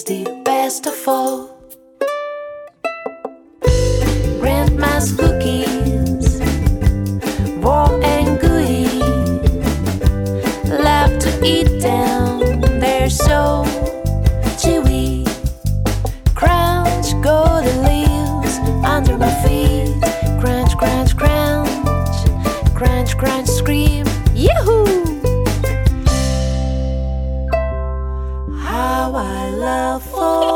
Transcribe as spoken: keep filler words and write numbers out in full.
is the best of all. Grandma's cookies, warm and gooey, love to eat them, they're so chewy. Crunch golden leaves under my feet, crunch, crunch, crunch, crunch, crunch, scream, yahoo! How I love fall.